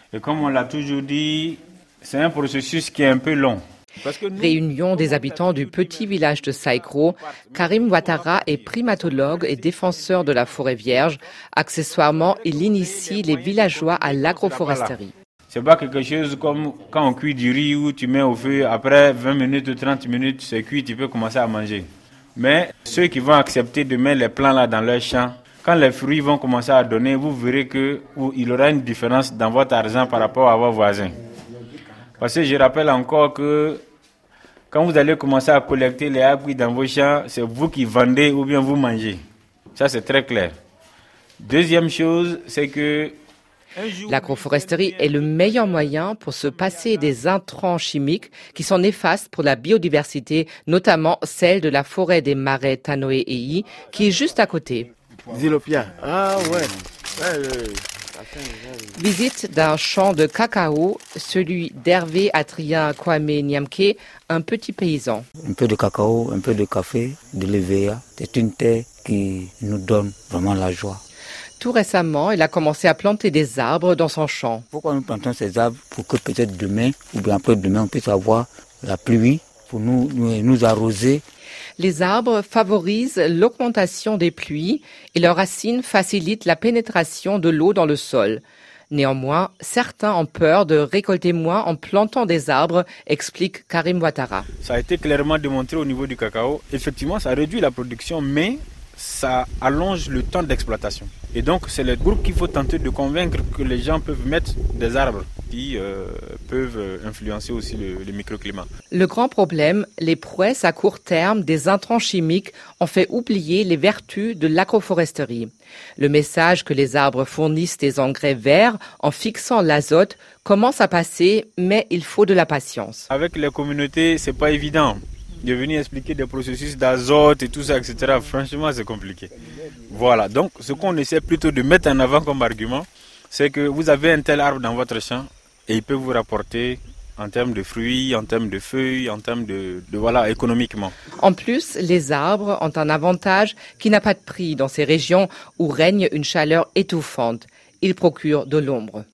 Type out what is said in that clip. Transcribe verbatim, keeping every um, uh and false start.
Et comme on l'a toujours dit, c'est un processus qui est un peu long. Nous, Réunion des habitants du petit village de Saïkro, Karim Ouattara est primatologue et défenseur de la forêt vierge. Accessoirement, il initie les villageois à l'agroforesterie. C'est pas quelque chose comme quand on cuit du riz où tu mets au feu, après vingt minutes ou trente minutes, c'est cuit, tu peux commencer à manger. Mais ceux qui vont accepter de mettre les plants là dans leur champ, quand les fruits vont commencer à donner, vous verrez qu'il y aura une différence dans votre argent par rapport à vos voisins. Parce que je rappelle encore que quand vous allez commencer à collecter les arbres dans vos champs, c'est vous qui vendez ou bien vous mangez. Ça, c'est très clair. Deuxième chose, c'est que l'agroforesterie est le meilleur moyen pour se passer des intrants chimiques qui sont néfastes pour la biodiversité, notamment celle de la forêt des marais Tanoé-Eyi, qui est juste à côté. Zilopia. Ah ouais. ouais, ouais. Visite d'un champ de cacao, celui d'Hervé Adrien Kwame Nyamke, un petit paysan. Un peu de cacao, un peu de café, de l'E V A. C'est une terre qui nous donne vraiment la joie. Tout récemment, il a commencé à planter des arbres dans son champ. Pourquoi nous plantons ces arbres? Pour que peut-être demain, ou bien après-demain, on puisse avoir la pluie pour nous, nous, nous arroser. Les arbres favorisent l'augmentation des pluies et leurs racines facilitent la pénétration de l'eau dans le sol. Néanmoins, certains ont peur de récolter moins en plantant des arbres, explique Karim Ouattara. Ça a été clairement démontré au niveau du cacao. Effectivement, ça réduit la production, mais ça allonge le temps d'exploitation. Et donc, c'est le groupe qu'il faut tenter de convaincre que les gens peuvent mettre des arbres qui euh, peuvent influencer aussi le, le microclimat. Le grand problème, les prouesses à court terme des intrants chimiques ont fait oublier les vertus de l'agroforesterie. Le message que les arbres fournissent des engrais verts en fixant l'azote commence à passer, mais il faut de la patience. Avec les communautés, c'est pas évident. De venir expliquer des processus d'azote et tout ça, et cetera. Franchement, c'est compliqué. Voilà, donc ce qu'on essaie plutôt de mettre en avant comme argument, c'est que vous avez un tel arbre dans votre champ et il peut vous rapporter en termes de fruits, en termes de feuilles, en termes de, de voilà, économiquement. En plus, les arbres ont un avantage qui n'a pas de prix dans ces régions où règne une chaleur étouffante. Ils procurent de l'ombre.